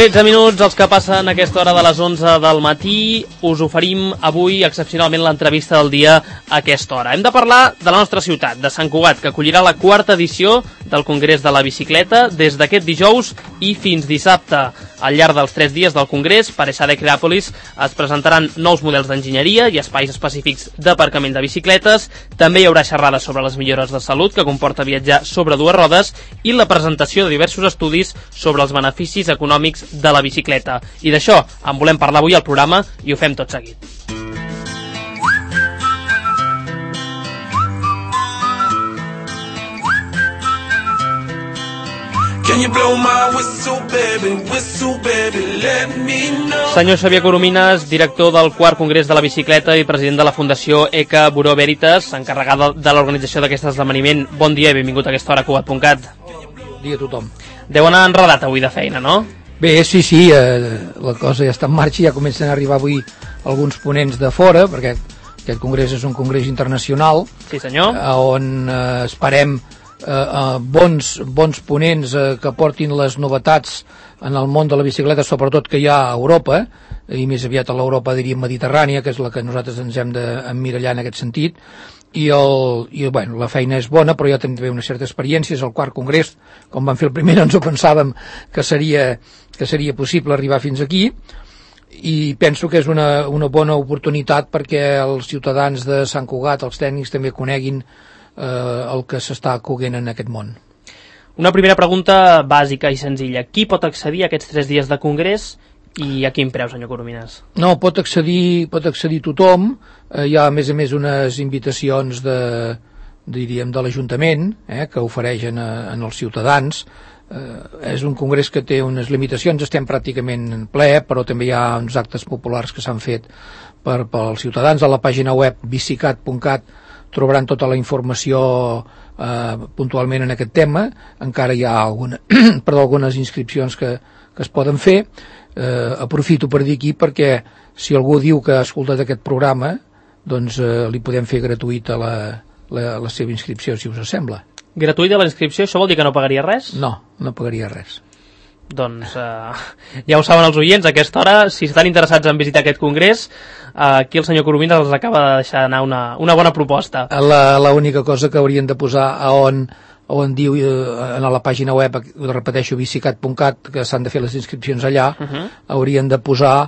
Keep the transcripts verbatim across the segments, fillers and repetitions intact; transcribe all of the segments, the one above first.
tretze minuts, els que passen a aquesta hora de les onze del matí. Us oferim avui excepcionalment l'entrevista del dia a aquesta hora. Hem de parlar de la nostra ciutat, de Sant Cugat, que acollirà la quarta edició del Congrés de la Bicicleta des d'aquest dijous i fins dissabte. Al llarg dels tres dies del Congrés, per ESADE Creàpolis es presentaran nous models d'enginyeria i espais específics d'aparcament de bicicletes. També hi haurà xerrades sobre les millores de salut que comporta viatjar sobre dues rodes i la presentació de diversos estudis sobre els beneficis econòmics de la bicicleta. I d'això en volem parlar avui al programa i ho fem tot seguit. Senyor Xavier Coromines, director del quart Congrés de la Bicicleta i president de la Fundació ECA Bureau Veritas, encarregada de l'organització d'aquest esdeveniment. Bon dia i benvingut a aquesta hora a Cugat punt cat. Bon dia a tothom. Deu anar enredat avui de feina, no? Bé, sí, sí, eh, la cosa ja està en marxa, ja comencen a arribar avui alguns ponents de fora, perquè aquest congrés és un congrés internacional. Sí, senyor. Eh, on eh, esperem eh, eh, bons, bons ponents eh, que portin les novetats en el món de la bicicleta, sobretot que hi ha a Europa, i més aviat a l'Europa, diríem, mediterrània, que és la que nosaltres ens hem d'emmirallar en aquest sentit. I, el, i bueno, la feina és bona, però ja tenim també una certa experiència. És el quart congrés, com vam fer el primer no ens ho pensàvem que seria, que seria possible arribar fins aquí, i penso que és una, una bona oportunitat perquè els ciutadans de Sant Cugat, els tècnics, també coneguin eh, el que s'està coguent en aquest món. Una primera pregunta bàsica i senzilla. Qui pot accedir a aquests tres dies de congrés i a quin preu, senyor Coromines? No, pot accedir, pot accedir tothom. Eh, hi ha, a més a més, unes invitacions de, diríem, de l'Ajuntament, eh, que ofereixen a, a els ciutadans. Eh, és un congrés que té unes limitacions, estem pràcticament en ple, però també hi ha uns actes populars que s'han fet per, per als ciutadans. A la pàgina web bicicat punt cat trobaran tota la informació eh, puntualment en aquest tema. Encara hi ha alguna, perdó, algunes inscripcions que, que es poden fer. Eh, aprofito per dir aquí perquè si algú diu que ha escoltat aquest programa, doncs eh, li podem fer gratuïta la, la, la seva inscripció, si us sembla. Gratuïta la inscripció, això vol dir que no pagaria res? No, no pagaria res. Doncs eh, ja ho saben els oients, a aquesta hora, si estan interessats en visitar aquest congrés, eh, aquí el senyor Coromines els acaba de deixar anar una, una bona proposta. La, la única cosa que haurien de posar a on on diu eh, a la pàgina web, ho repeteixo, bicicat punt cat, que s'han de fer les inscripcions allà, uh -huh. haurien de posar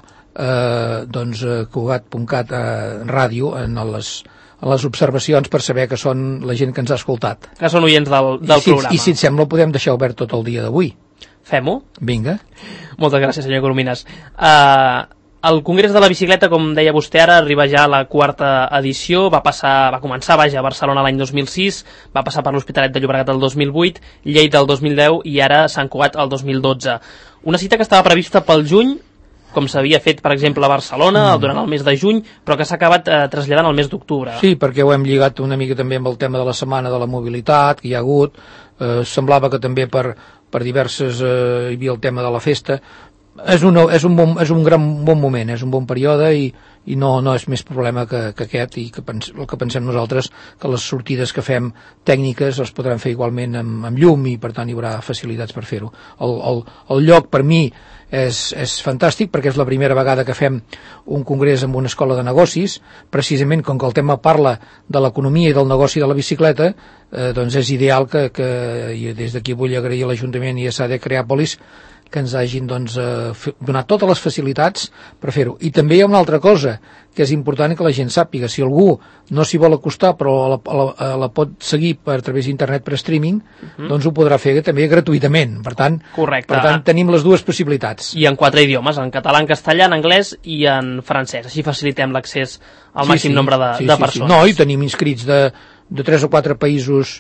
eh, doncs, cugat punt cat eh, ràdio en les, en les observacions per saber que són la gent que ens ha escoltat. Que són oients del, del I si, programa. I si et sembla ho podem deixar obert tot el dia d'avui. Fem-ho? Vinga. Moltes gràcies, senyor Coromines. Uh, el Congrés de la Bicicleta, com deia vostè ara, arriba ja a la quarta edició, va passar, va començar vaja, a Barcelona l'any dos mil sis, va passar per l'Hospitalet de Llobregat el dos mil vuit, Lleida el dos mil deu i ara Sant Cugat el dos mil dotze. Una cita que estava prevista pel juny, com s'havia fet, per exemple, a Barcelona mm. durant el mes de juny, però que s'ha acabat eh, traslladant al mes d'octubre. Sí, perquè ho hem lligat una mica també amb el tema de la setmana de la mobilitat, que hi ha hagut. Eh, semblava que també per, per diverses... Eh, hi havia el tema de la festa. És, una, és, un, bon, és un gran bon moment, és un bon període i, i no, no és més problema que, que aquest i que pens, el que pensem nosaltres que les sortides que fem tècniques les podran fer igualment amb, amb llum i per tant hi haurà facilitats per fer-ho. El, el, el lloc per mi és, és fantàstic perquè és la primera vegada que fem un congrés amb una escola de negocis, precisament com que el tema parla de l'economia i del negoci de la bicicleta, eh, doncs és ideal que, que i des d'aquí vull agrair a l'Ajuntament i a ESADE Creàpolis que ens hagin doncs, eh, donat totes les facilitats per fer-ho. I també hi ha una altra cosa que és important que la gent sàpiga. Si algú no s'hi vol acostar però la, la, la pot seguir per a través d'internet per streaming, uh-huh. doncs ho podrà fer també gratuïtament. Per tant, Correcte. per tant tenim les dues possibilitats. I en quatre idiomes, en català, en castellà, en anglès i en francès. Així facilitem l'accés al sí, màxim sí, nombre de, sí, de sí, persones. Sí. No, i tenim inscrits de, de tres o quatre països,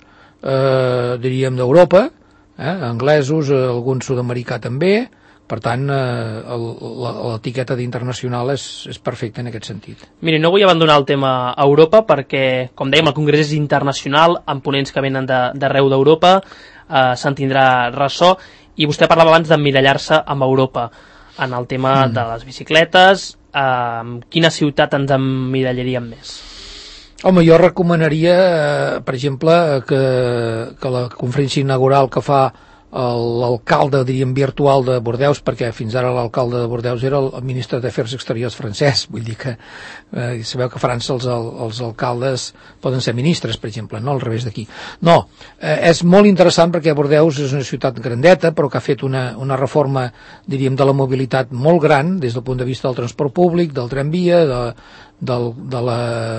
eh, diríem, d'Europa, eh, anglesos, eh, algun sud-americà també. Per tant, eh, l'etiqueta d'internacional és, és perfecta en aquest sentit. Miri, no vull abandonar el tema a Europa perquè, com dèiem, el congrés és internacional, amb ponents que venen d'arreu d'Europa, eh, se'n tindrà ressò, i vostè parlava abans d'emmirallar-se amb Europa en el tema mm. de les bicicletes. Eh, quina ciutat ens emmirallaríem més? Home, jo recomanaria, eh, per exemple, que, que la conferència inaugural que fa l'alcalde, diríem, virtual de Bordeus, perquè fins ara l'alcalde de Bordeus era el ministre d'Afers Exteriors francès, vull dir que eh, sabeu que a França els, els alcaldes poden ser ministres, per exemple, no al revés d'aquí. No, eh, és molt interessant perquè Bordeus és una ciutat grandeta, però que ha fet una, una reforma, diríem, de la mobilitat molt gran, des del punt de vista del transport públic, del tramvia, de, del, de, la,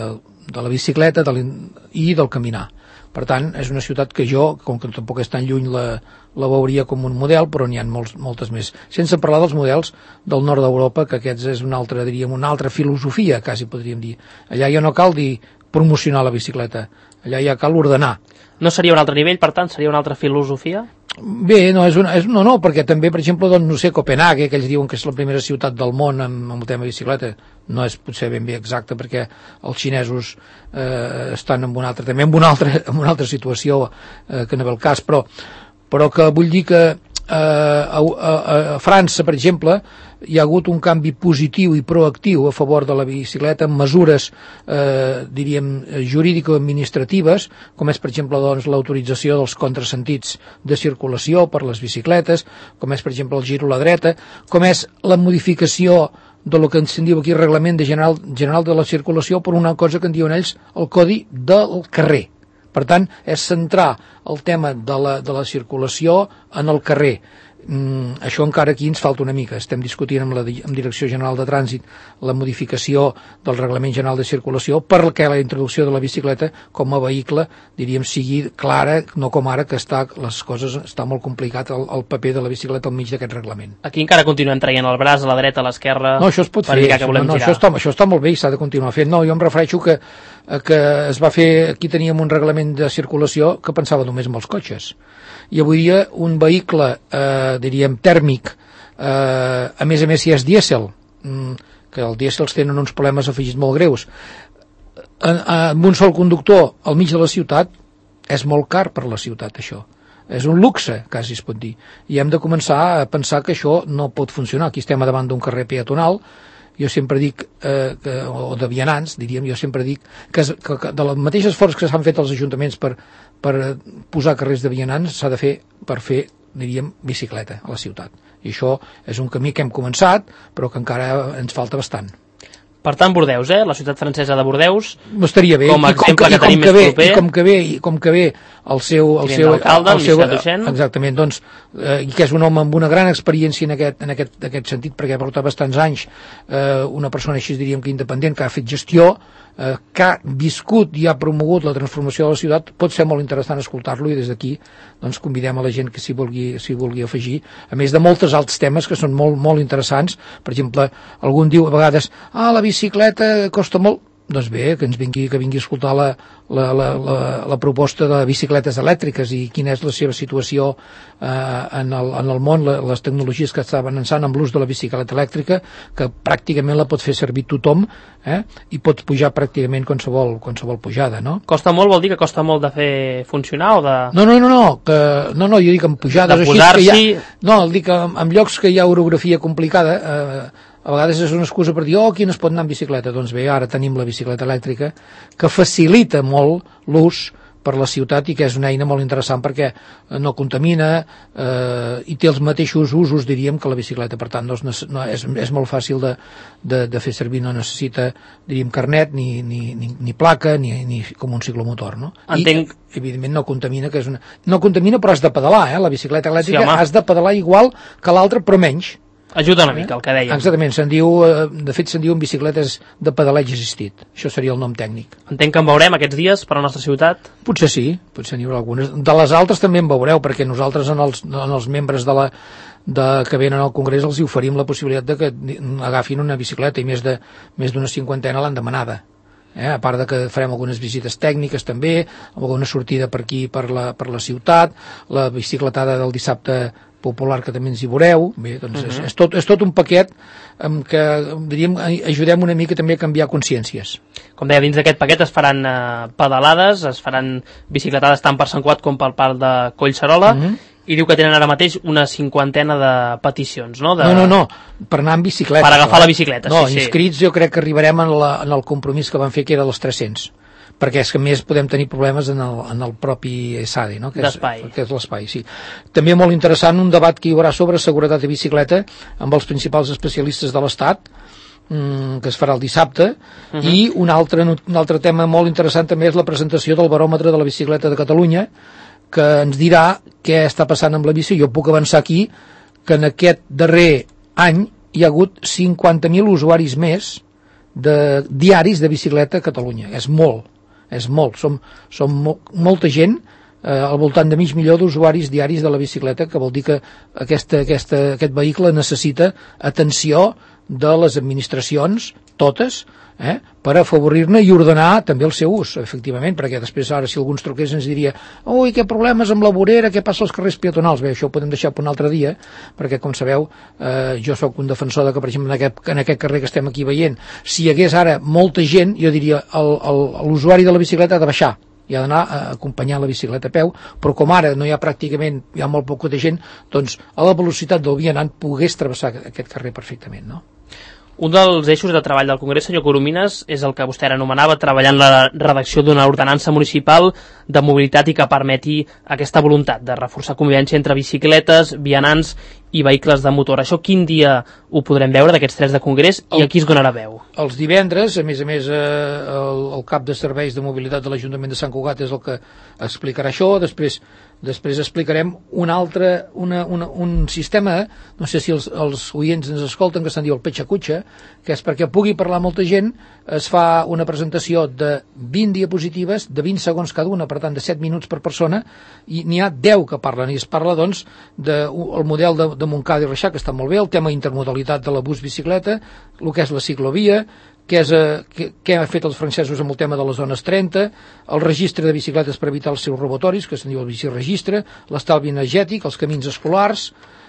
de la bicicleta de i del caminar. Per tant, és una ciutat que jo, com que tampoc és tan lluny, la, la veuria com un model, però n'hi ha molts, moltes més. Sense parlar dels models del nord d'Europa, que aquests és una altra, diríem, una altra filosofia, quasi podríem dir. Allà ja no cal dir promocionar la bicicleta, allà ja cal ordenar. No seria un altre nivell, per tant, seria una altra filosofia? Bé, no, és una, és, no, no, perquè també, per exemple, doncs, no sé, Copenhague, que ells diuen que és la primera ciutat del món amb, amb el tema de bicicleta, no és potser ben bé exacte, perquè els xinesos eh, estan en una altra, també en una altra, en una altra situació eh, que no ve el cas, però, però que vull dir que eh, a, a, a França, per exemple, hi ha hagut un canvi positiu i proactiu a favor de la bicicleta amb mesures, eh, diríem, jurídico-administratives, com és, per exemple, doncs, l'autorització dels contrasentits de circulació per les bicicletes, com és, per exemple, el gir a la dreta, com és la modificació de lo que ens en diu aquí Reglament de General, General de la Circulació per una cosa que en diuen ells el Codi del Carrer. Per tant, és centrar el tema de la, de la circulació en el carrer. Mm, això encara aquí ens falta una mica. Estem discutint amb la amb Direcció General de Trànsit la modificació del Reglament General de Circulació perquè la introducció de la bicicleta com a vehicle, diríem, sigui clara, no com ara que està, les coses està molt complicat el, el paper de la bicicleta al mig d'aquest reglament. Aquí encara continuem traient el braç a la dreta, a l'esquerra... No, això es pot fer, això, no, no, això, està, això està molt bé i s'ha de continuar fent. No, jo em refereixo que, que es va fer, aquí teníem un reglament de circulació que pensava només en els cotxes. I avui dia un vehicle, eh, diríem, tèrmic, eh, a més a més si és dièsel, que els dièsels tenen uns problemes afegits molt greus, amb un sol conductor al mig de la ciutat, és molt car per la ciutat, això. És un luxe, quasi es pot dir. I hem de començar a pensar que això no pot funcionar. Aquí estem davant d'un carrer peatonal, jo sempre dic, eh, que, o de vianants, diríem, jo sempre dic que, es, que, que de les mateixes esforços que s'han fet als ajuntaments per, per posar carrers de vianants s'ha de fer per fer, diríem, bicicleta a la ciutat. I això és un camí que hem començat, però que encara ens falta bastant. Per tant, Bordeus, eh? La ciutat francesa de Bordeus, estaria bé. com a exemple que, que tenim més proper. I com que ve, i com que ve el seu... El seu alcalde, el seu, exactament, doncs, eh, i que és un home amb una gran experiència en aquest, en aquest, en aquest sentit, perquè porta bastants anys, eh, una persona així, diríem que independent, que ha fet gestió, eh, que ha viscut i ha promogut la transformació de la ciutat, pot ser molt interessant escoltar-lo, i des d'aquí doncs, convidem a la gent que s'hi vulgui, s'hi vulgui afegir, a més de moltes altres temes que són molt, molt interessants. Per exemple, algun diu a vegades, ah, la bicicleta costa molt. Doncs bé, que ens vingui, que vingui a escoltar la, la, la, la, la proposta de bicicletes elèctriques i quina és la seva situació eh, en, el, en el món, la, les tecnologies que està avançant amb l'ús de la bicicleta elèctrica, que pràcticament la pot fer servir tothom, eh, i pots pujar pràcticament qualsevol, qualsevol pujada, no? Costa molt vol dir que costa molt de fer funcionar o de... No, no, no, no, que, no, no jo dic en pujades de així, que hi ha, no, dic en, en llocs que hi ha orografia complicada, eh, a vegades és una excusa per dir, oh, aquí no es pot anar en bicicleta. Doncs bé, ara tenim la bicicleta elèctrica, que facilita molt l'ús per la ciutat i que és una eina molt interessant perquè no contamina eh, i té els mateixos usos, diríem, que la bicicleta. Per tant, doncs, no, és, és molt fàcil de, de, de fer servir, no necessita, diríem, carnet, ni, ni, ni, ni placa, ni, ni com un ciclomotor, no? Entenc. I, evidentment, no contamina, que és una... No contamina, però has de pedalar, eh? La bicicleta elèctrica sí, has de pedalar igual que l'altra, però menys. Ajuda una mica, el que dèiem. Exactament, se'n diu, de fet se'n diuen bicicletes de pedaleig assistit. Això seria el nom tècnic. Entenc que en veurem aquests dies per a la nostra ciutat? Potser sí, potser n'hi haurà algunes. De les altres també en veureu, perquè nosaltres en els, en els membres de la, de, que venen al Congrés els hi oferim la possibilitat de que agafin una bicicleta, i més de més d'una cinquantena l'han demanada. Eh? A part de que farem algunes visites tècniques també, alguna sortida per aquí, per la, per la ciutat, la bicicletada del dissabte popular que també ens hi veureu. Bé, doncs uh-huh. és, és, tot, és tot un paquet amb què, diríem, ajudem una mica també a canviar consciències. Com deia, dins d'aquest paquet es faran eh, pedalades, es faran bicicletades tant per Sant Cugat com pel parc de Collserola, uh-huh. i diu que tenen ara mateix una cinquantena de peticions, no? De... No, no, no, per anar amb bicicleta. Per agafar la bicicleta, no, sí, sí. Inscrits jo crec que arribarem en, la, en el compromís que van fer, que era dels tres-cents. perquè és que més podem tenir problemes en el, en el propi ESADE, no? que és, que és l'espai. Sí. També molt interessant un debat que hi haurà sobre seguretat de bicicleta amb els principals especialistes de l'Estat, mm, que es farà el dissabte, uh -huh. i un altre, un altre tema molt interessant també és la presentació del baròmetre de la bicicleta de Catalunya, que ens dirà què està passant amb la bici. Jo puc avançar aquí que en aquest darrer any hi ha hagut cinquanta mil usuaris més de diaris de bicicleta a Catalunya. És molt, és molt. Som, som mo molta gent, eh, al voltant de mig milió d'usuaris diaris de la bicicleta, que vol dir que aquesta, aquesta, aquest vehicle necessita atenció de les administracions, totes, eh, per afavorir-ne i ordenar també el seu ús, efectivament, perquè després ara si algú ens truqués ens diria ui, què problemes amb la vorera, què passa als carrers peatonals? Bé, això ho podem deixar per un altre dia, perquè com sabeu, eh, jo sóc un defensor de que, per exemple, en aquest, en aquest carrer que estem aquí veient, si hi hagués ara molta gent, jo diria l'usuari de la bicicleta ha de baixar, i ha d'anar a acompanyar la bicicleta a peu, però com ara no hi ha pràcticament, hi ha molt poca de gent, doncs a la velocitat del vianant pogués travessar aquest carrer perfectament, no? Un dels eixos de treball del Congrés, senyor Coromines, és el que vostè ara anomenava, treballar en la redacció d'una ordenança municipal de mobilitat i que permeti aquesta voluntat de reforçar convivència entre bicicletes, vianants i vehicles de motor. Això quin dia ho podrem veure d'aquests tres de Congrés i a qui es donarà veu? Els divendres, a més a més, eh, el, el cap de serveis de mobilitat de l'Ajuntament de Sant Cugat és el que explicarà això. Després després explicarem un altre, una, una, un sistema, no sé si els, els oients ens escolten, que se'n diu el petxa-cutxa, que és perquè pugui parlar molta gent, es fa una presentació de vint diapositives, de vint segons cada una, per tant de set minuts per persona, i n'hi ha deu que parlen, i es parla doncs del de, model de, de Montcada i Reixac, que està molt bé, el tema intermodalitat de la bus-bicicleta, el que és la ciclovia, què, és, eh, què, què han fet els francesos amb el tema de les zones trenta, el registre de bicicletes per evitar els seus robatoris, que se'n diu el biciregistre, l'estalvi energètic, els camins escolars,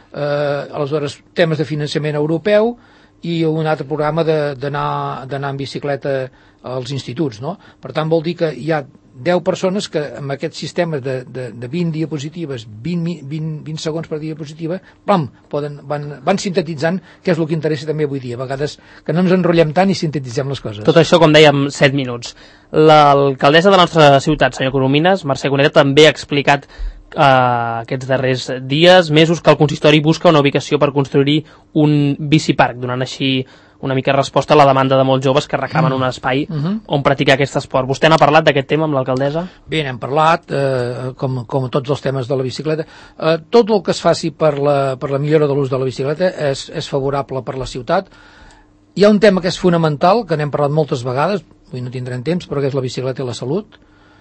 eh, aleshores temes de finançament europeu i un altre programa d'anar en bicicleta als instituts, no? Per tant, vol dir que hi ha deu persones que amb aquest sistema de, de, de vint diapositives, vint, vint, vint segons per diapositiva, pam, poden, van, van sintetitzant, que és el que interessa també avui dia. A vegades que no ens enrotllem tant i sintetitzem les coses. Tot això, com dèiem, set minuts. L'alcaldessa de la nostra ciutat, senyor Coromines, Mercè Cuneta, també ha explicat eh, aquests darrers dies, mesos, que el consistori busca una ubicació per construir un biciparc, donant així una mica resposta a la demanda de molts joves que reclamen un espai uh-huh. on practicar aquest esport. Vostè n'ha parlat d'aquest tema amb l'alcaldessa? Bé, n'hem parlat, eh, com, com tots els temes de la bicicleta. Eh, tot el que es faci per la, per la millora de l'ús de la bicicleta és, és favorable per la ciutat. Hi ha un tema que és fonamental, que n'hem parlat moltes vegades, avui no tindrem temps, però que és la bicicleta i la salut.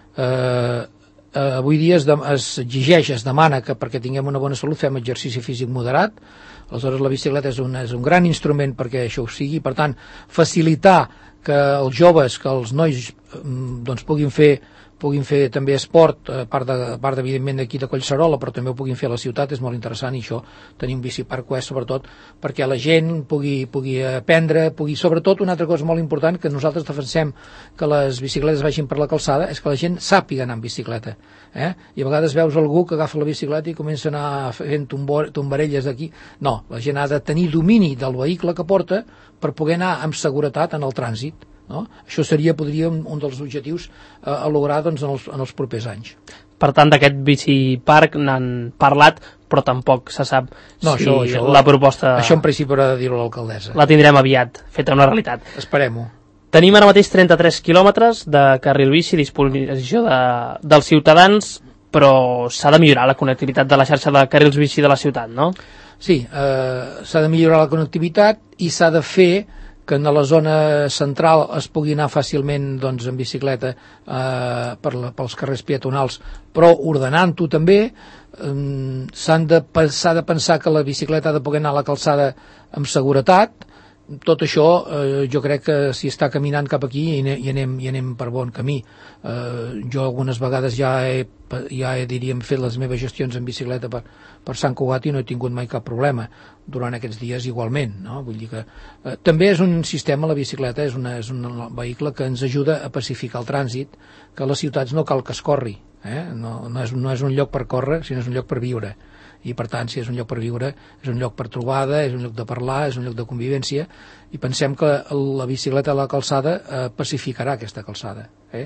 Eh, eh, avui dia es, de, es exigeix, es demana que perquè tinguem una bona salut fem exercici físic moderat. Aleshores la bicicleta és un, és un gran instrument perquè això ho sigui, per tant facilitar que els joves, que els nois doncs puguin fer puguin fer també esport, a part, de, a part evidentment d'aquí de Collserola, però també ho puguin fer a la ciutat, és molt interessant, i això tenim biciparc és sobretot perquè la gent pugui, pugui aprendre, pugui, sobretot una altra cosa molt important, que nosaltres defensem que les bicicletes vagin per la calçada, és que la gent sàpiga anar en bicicleta, eh? I a vegades veus algú que agafa la bicicleta i comença a anar fent tombarelles d'aquí. No, la gent ha de tenir domini del vehicle que porta per poder anar amb seguretat en el trànsit. No? Això seria, podria, un, un dels objectius eh, a lograr doncs, en, els, en els propers anys. Per tant, d'aquest biciparc n'han parlat, però tampoc se sap no, si això, això, la proposta... Això en principi haurà de dir-ho l'alcaldessa. La tindrem aviat, feta una realitat. Esperem-ho. Tenim ara mateix trenta-tres quilòmetres de carril bici a disposició de, dels ciutadans, però s'ha de millorar la connectivitat de la xarxa de carrils bici de la ciutat, no? Sí, eh, s'ha de millorar la connectivitat i s'ha de fer que en la zona central es pugui anar fàcilment doncs, en bicicleta eh, per la, pels carrers peatonals, però ordenant-ho també. Eh, s'han de, s'ha de pensar que la bicicleta ha de poder anar a la calçada amb seguretat. Tot això eh, jo crec que si està caminant cap aquí i, i, anem, i anem per bon camí. Eh, jo algunes vegades ja he, ja he diríem, fet les meves gestions en bicicleta per, per Sant Cugat i no he tingut mai cap problema durant aquests dies igualment, no? Vull dir que eh, també és un sistema, la bicicleta és, una, és un vehicle que ens ajuda a pacificar el trànsit, que a les ciutats no cal que es corri, eh? no, no, és, no és un lloc per córrer, sinó és un lloc per viure. I per tant, si és un lloc per viure, és un lloc per trobada, és un lloc de parlar, és un lloc de convivència, i pensem que la bicicleta a la calçada eh, pacificarà aquesta calçada. Eh?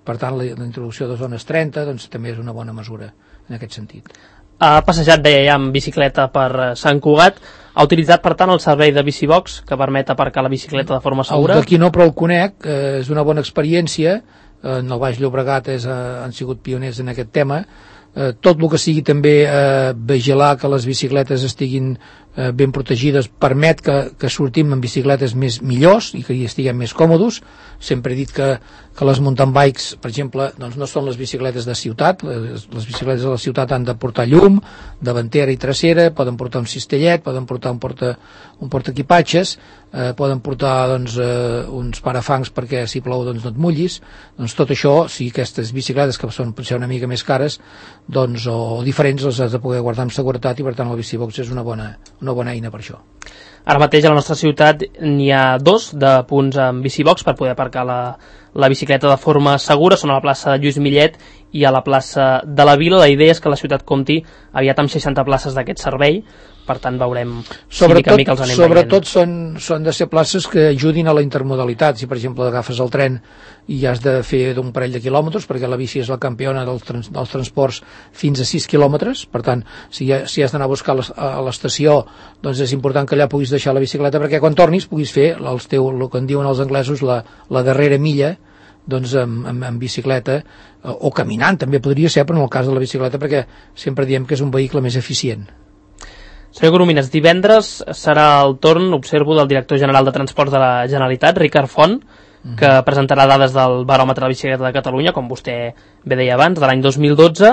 per tant la, la introducció de zones trenta doncs, també és una bona mesura en aquest sentit. Ha passejat, deia ja, amb bicicleta per Sant Cugat. Ha utilitzat, per tant, el servei de Bicibox, que permet aparcar la bicicleta de forma segura? D'aquí no, però el conec, eh, és una bona experiència. En el Baix Llobregat és, eh, han sigut pioners en aquest tema. Eh, tot el que sigui també eh, vigilar que les bicicletes estiguin eh, ben protegides permet que, que sortim amb bicicletes més millors i que hi estiguem més còmodes. Sempre he dit que, que les mountain bikes, per exemple, doncs no són les bicicletes de ciutat. Les, les bicicletes de la ciutat han de portar llum, davantera i trasera, poden portar un cistellet, poden portar un porta, un portaequipatges, eh, poden portar doncs, eh, uns parafangs perquè si plou doncs, no et mullis. Doncs tot això, si aquestes bicicletes que són potser una mica més cares doncs, o diferents, les has de poder guardar amb seguretat i per tant el Bicibox és una bona, una bona eina per això. Ara mateix a la nostra ciutat n'hi ha dos de punts amb Bicibox per poder aparcar la, la bicicleta de forma segura, són a la plaça de Lluís Millet i a la plaça de la Vila. La idea és que la ciutat compti aviat amb seixanta places d'aquest servei, per tant veurem si mica en mica els anem veient. Sobretot són, són de ser places que ajudin a la intermodalitat. Si per exemple agafes el tren i has de fer d'un parell de quilòmetres, perquè la bici és la campiona dels, trans, dels transports fins a sis quilòmetres, per tant si, ha, si has d'anar a buscar les, a l'estació doncs és important que allà puguis deixar la bicicleta perquè quan tornis puguis fer els teu, el que en diuen els anglesos la, la darrera milla doncs amb, amb, amb bicicleta o caminant també podria ser, però en el cas de la bicicleta perquè sempre diem que és un vehicle més eficient. Senyor Coromines, divendres serà el torn, observo, del director general de Transports de la Generalitat, Ricard Font, que presentarà dades del baròmetre de la bicicleta de Catalunya, com vostè bé deia abans, de l'any dos mil dotze.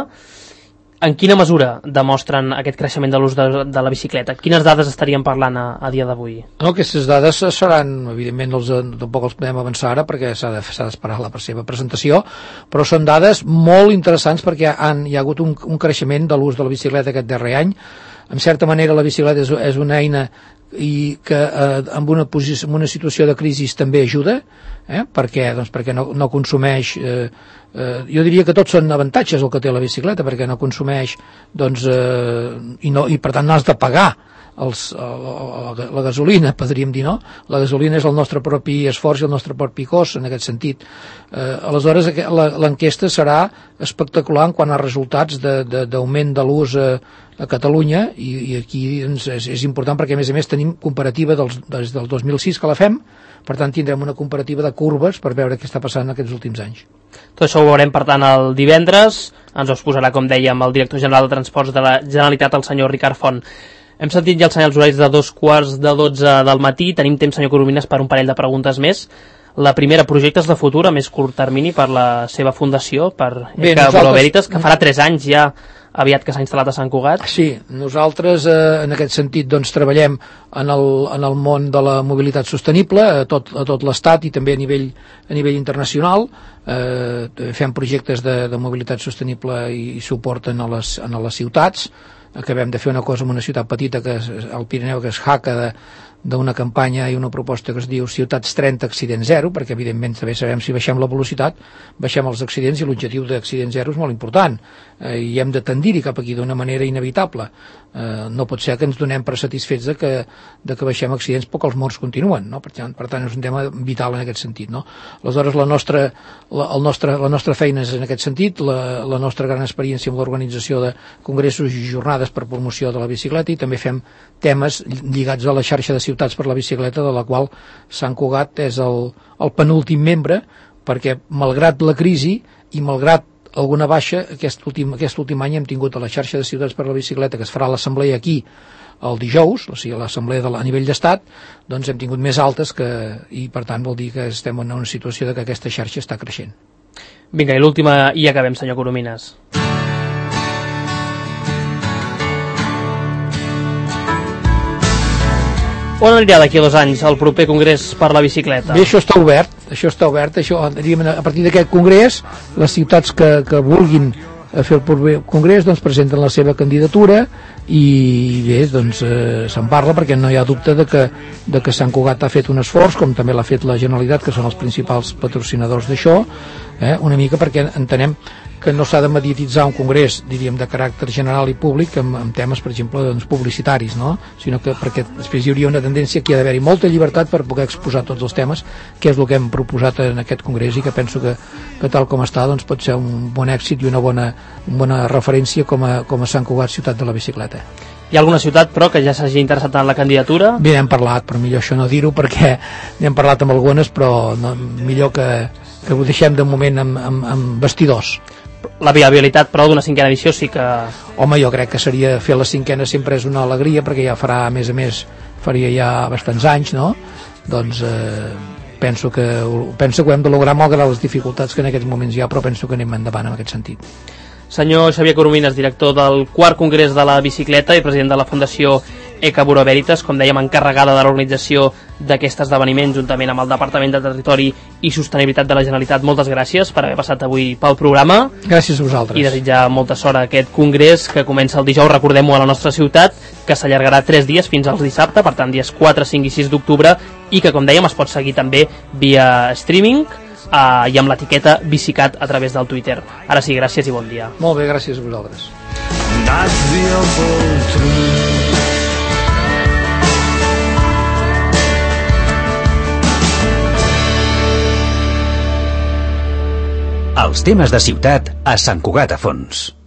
En quina mesura demostren aquest creixement de l'ús de, de la bicicleta? Quines dades estaríem parlant a, a dia d'avui? No, aquestes dades seran, evidentment, els, tampoc els podem avançar ara perquè s'ha d'esperar de, la seva presentació, però són dades molt interessants perquè han, hi ha hagut un, un creixement de l'ús de la bicicleta aquest darrer any. En certa manera la bicicleta és, és una eina i que eh, amb, una posició, amb una situació de crisi també ajuda, eh? perquè, doncs, perquè no, no consumeix, eh, eh, jo diria que tots són avantatges el que té la bicicleta, perquè no consumeix doncs, eh, i, no, i per tant no has de pagar els, la, la, la gasolina, podríem dir, no? La gasolina és el nostre propi esforç i el nostre propi cost en aquest sentit. Eh, aleshores l'enquesta serà espectacular en quant a resultats d'augment de, de, de l'ús a, a Catalunya i, i aquí doncs, és, és important perquè a més a més tenim comparativa dels, des del dos mil sis que la fem, per tant tindrem una comparativa de curves per veure què està passant aquests últims anys. Tot això ho veurem per tant el divendres, ens ho exposarà com dèiem el director general de Transports de la Generalitat, el senyor Ricard Font. Hem sentit ja els senyals horaris de dos quarts de dotze del matí, tenim temps, senyor Coromines, per un parell de preguntes més. La primera, projectes de futur a més curt termini per la seva fundació, per Eca Boloveritas, que farà tres anys ja aviat que s'ha instal·lat a Sant Cugat. Sí, nosaltres eh, en aquest sentit doncs, treballem en el, en el món de la mobilitat sostenible a tot, a tot l'estat i també a nivell, a nivell internacional. Eh, fem projectes de, de mobilitat sostenible i, i suporten a les, a les ciutats. Acabem de fer una cosa en una ciutat petita que és al Pirineu, que és Jaca, de, d'una campanya i una proposta que es diu Ciutats trenta, accident zero, perquè evidentment també sabem si baixem la velocitat, baixem els accidents i l'objectiu d'accident zero és molt important eh, i hem de tendir-hi cap aquí d'una manera inevitable. Eh, no pot ser que ens donem per satisfets de que, de que baixem accidents però que els morts continuen, no? Per tant, per tant és un tema vital en aquest sentit, no? Aleshores la nostra, la, el nostre, la nostra feina és en aquest sentit, la, la nostra gran experiència amb l'organització de congressos i jornades per promoció de la bicicleta i també fem temes lligats a la xarxa de ciutats per la bicicleta, de la qual Sant Cugat és el, el penúltim membre, perquè malgrat la crisi i malgrat alguna baixa, aquest últim, aquest últim any hem tingut a la xarxa de ciutats per la bicicleta, que es farà l'assemblea aquí el dijous, o sigui l'assemblea de la, a nivell d'estat, doncs hem tingut més altes que, i per tant vol dir que estem en una situació de que aquesta xarxa està creixent. Vinga, i l'última i acabem, senyor Coromines. On anirà d'aquí a dos anys el proper congrés per la bicicleta? Bé, això està obert, això està obert, això, a partir d'aquest congrés, les ciutats que, que vulguin fer el proper congrés doncs presenten la seva candidatura i bé, doncs eh, se'n parla perquè no hi ha dubte de que, de que Sant Cugat ha fet un esforç, com també l'ha fet la Generalitat, que són els principals patrocinadors d'això, eh, una mica perquè entenem que no s'ha de mediatitzar un congrés, diríem, de caràcter general i públic amb, amb temes, per exemple, doncs, publicitaris, no? Sinó que perquè després hi hauria una tendència que hi ha d'haver-hi molta llibertat per poder exposar tots els temes, que és el que hem proposat en aquest congrés i que penso que, que tal com està doncs, pot ser un bon èxit i una bona, una bona referència com a, com a Sant Cugat, ciutat de la bicicleta. Hi ha alguna ciutat, però, que ja s'hagi interessat en la candidatura? Bé, hem parlat, però millor això no dir-ho perquè n'hem parlat amb algunes, però no, millor que, que ho deixem de moment amb, amb, amb vestidors. La viabilitat, però, d'una cinquena edició sí que... Home, jo crec que seria fer la cinquena sempre és una alegria, perquè ja farà, a més a més, faria ja bastants anys, no? Doncs eh, penso, que, penso que ho hem de lograr malgrat les dificultats que en aquests moments hi ha, però penso que anem endavant en aquest sentit. Senyor Xavier Coromines, director del quart Congrés de la Bicicleta i president de la Fundació Eca Buró Veritas, com dèiem, encarregada de l'organització d'aquest esdeveniment juntament amb el Departament de Territori i Sostenibilitat de la Generalitat. Moltes gràcies per haver passat avui pel programa. Gràcies a vosaltres. I desitjar molta sort a aquest congrés que comença el dijous, recordem-ho, a la nostra ciutat, que s'allargarà tres dies fins als dissabte, per tant dies quatre, cinc i sis d'octubre, i que, com dèiem, es pot seguir també via streaming Uh, i amb l'etiqueta Bicicat a través del Twitter. Ara sí, gràcies i bon dia. Molt bé, gràcies a vosaltres. Els temes de ciutat a Sant Cugat a Fons.